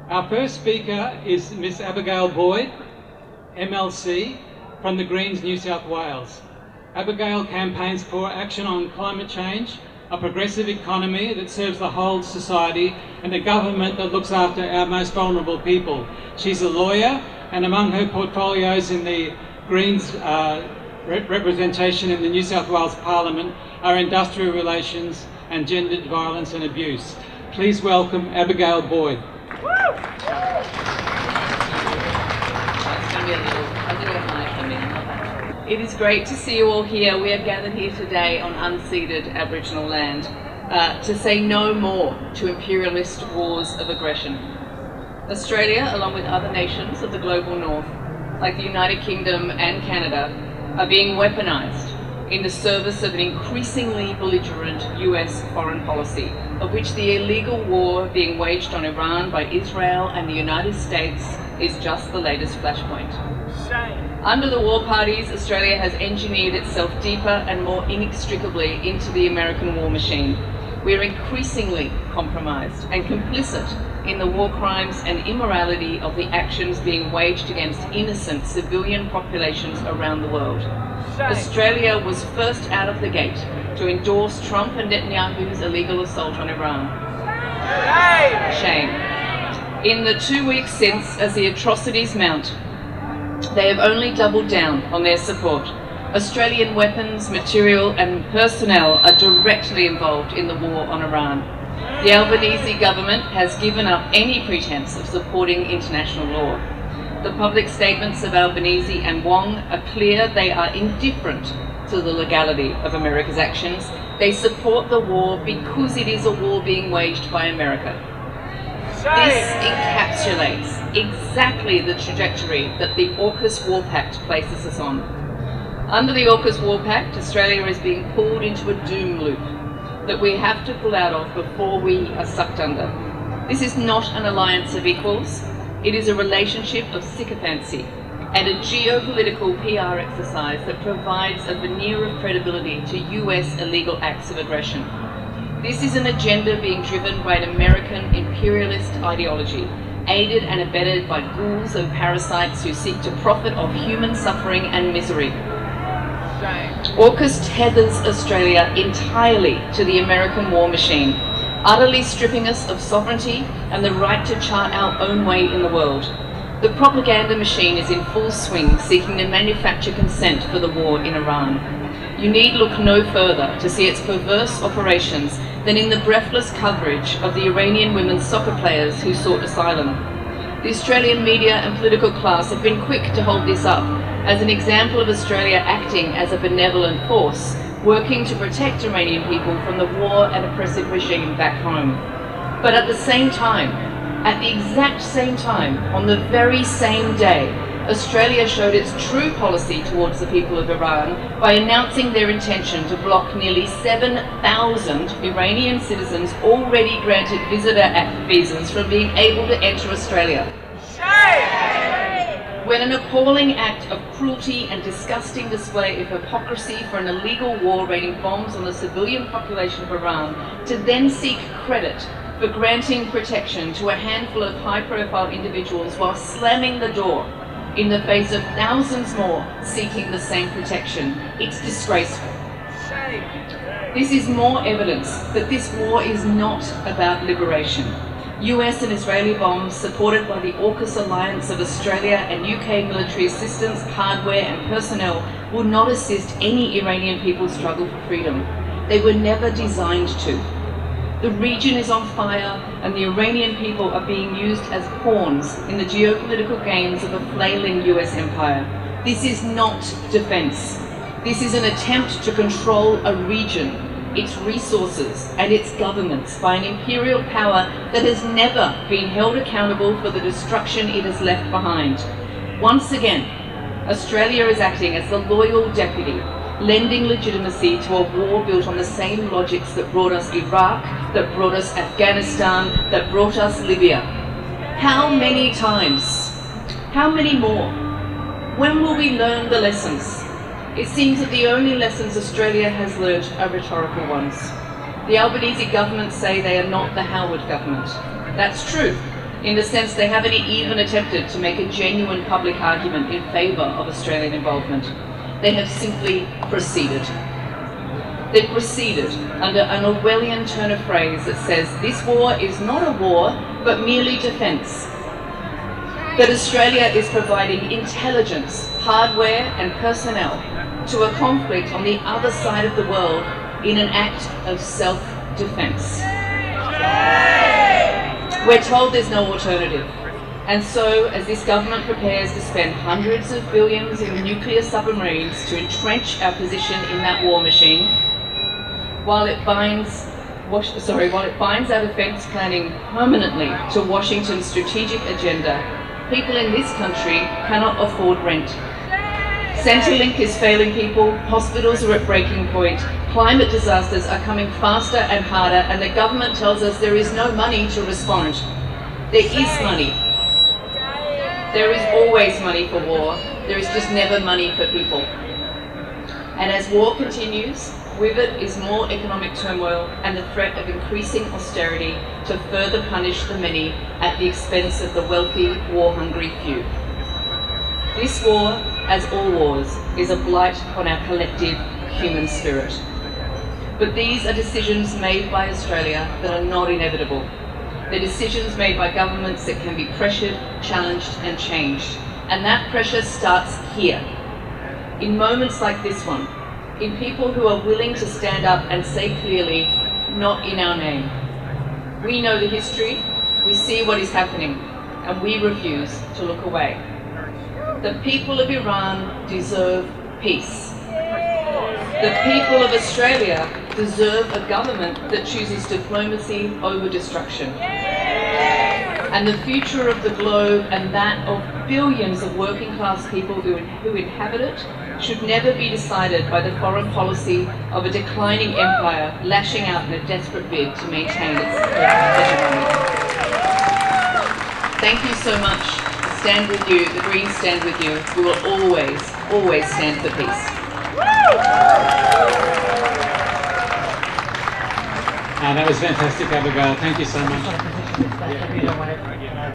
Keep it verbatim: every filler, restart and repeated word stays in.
Our first speaker is Miss Abigail Boyd, M L C, from the Greens, New South Wales. Abigail campaigns for action on climate change, a progressive economy that serves the whole society, and a government that looks after our most vulnerable people. She's a lawyer, and among her portfolios in the Greens uh, rep representation in the New South Wales Parliament are industrial relations and gendered violence and abuse. Please welcome Abigail Boyd. It is great to see you all here. We are gathered here today on unceded Aboriginal land uh, to say no more to imperialist wars of aggression. Australia, along with other nations of the global north, like the United Kingdom and Canada, are being weaponized in the service of an increasingly belligerent U S foreign policy, of which the illegal war being waged on Iran by Israel and the United States is just the latest flashpoint. Shame. Under the war parties, Australia has engineered itself deeper and more inextricably into the American war machine. We are increasingly compromised and complicit in the war crimes and immorality of the actions being waged against innocent civilian populations around the world. Shame. Australia was first out of the gate to endorse Trump and Netanyahu's illegal assault on Iran. Shame. Shame. In the two weeks since, as the atrocities mount, they have only doubled down on their support. Australian weapons, material and personnel are directly involved in the war on Iran. The Albanese government has given up any pretense of supporting international law. The public statements of Albanese and Wong are clear. They are indifferent to the legality of America's actions. They support the war because it is a war being waged by America. This encapsulates exactly the trajectory that the AUKUS War Pact places us on. Under the AUKUS War Pact, Australia is being pulled into a doom loop that we have to pull out of before we are sucked under. This is not an alliance of equals. It is a relationship of sycophancy and a geopolitical P R exercise that provides a veneer of credibility to U S illegal acts of aggression. This is an agenda being driven by an American imperialist ideology, aided and abetted by ghouls and parasites who seek to profit off human suffering and misery. AUKUS tethers Australia entirely to the American war machine, utterly stripping us of sovereignty and the right to chart our own way in the world. The propaganda machine is in full swing, seeking to manufacture consent for the war in Iran. You need look no further to see its perverse operations than in the breathless coverage of the Iranian women's soccer players who sought asylum. The Australian media and political class have been quick to hold this up as an example of Australia acting as a benevolent force, working to protect Iranian people from the war and oppressive regime back home. But at the same time, at the exact same time, on the very same day, Australia showed its true policy towards the people of Iran by announcing their intention to block nearly seven thousand Iranian citizens already granted visitor visas from being able to enter Australia. Shame! When an appalling act of cruelty and disgusting display of hypocrisy for an illegal war raining bombs on the civilian population of Iran to then seek credit for granting protection to a handful of high-profile individuals while slamming the door in the face of thousands more seeking the same protection. It's disgraceful. Shame. This is more evidence that this war is not about liberation. U S and Israeli bombs, supported by the AUKUS alliance of Australia and U K military assistance, hardware and personnel, will not assist any Iranian people's struggle for freedom. They were never designed to. The region is on fire, and the Iranian people are being used as pawns in the geopolitical games of a flailing U S empire. This is not defense. This is an attempt to control a region, its resources, and its governments by an imperial power that has never been held accountable for the destruction it has left behind. Once again, Australia is acting as the loyal deputy, lending legitimacy to a war built on the same logics that brought us Iraq, that brought us Afghanistan, that brought us Libya. How many times? How many more? When will we learn the lessons? It seems that the only lessons Australia has learnt are rhetorical ones. The Albanese government say they are not the Howard government. That's true. in the sense they haven't even attempted to make a genuine public argument in favour of Australian involvement. They have simply proceeded. They've proceeded under an Orwellian turn of phrase that says this war is not a war, but merely defence. That Australia is providing intelligence, hardware and personnel to a conflict on the other side of the world in an act of self-defence. We're told there's no alternative. And so, as this government prepares to spend hundreds of billions in nuclear submarines to entrench our position in that war machine, while it binds, wash, sorry, while it binds our defence planning permanently to Washington's strategic agenda, people in this country cannot afford rent. Centrelink is failing people, hospitals are at breaking point, climate disasters are coming faster and harder, and the government tells us there is no money to respond. There is money. There is always money for war, there is just never money for people. And as war continues, with it is more economic turmoil and the threat of increasing austerity to further punish the many at the expense of the wealthy, war-hungry few. This war, as all wars, is a blight on our collective human spirit. But these are decisions made by Australia that are not inevitable. They're decisions made by governments that can be pressured, challenged and changed. And that pressure starts here. In moments like this one, in people who are willing to stand up and say clearly, not in our name. We know the history, we see what is happening, and we refuse to look away. The people of Iran deserve peace. The people of Australia deserve a government that chooses diplomacy over destruction. And the future of the globe and that of billions of working class people who, who inhabit it should never be decided by the foreign policy of a declining empire lashing out in a desperate bid to maintain its hegemony. Thank you so much. Stand with you. The Greens stand with you. We will always, always stand for peace. Uh, that was fantastic, Abigail. Thank you so much.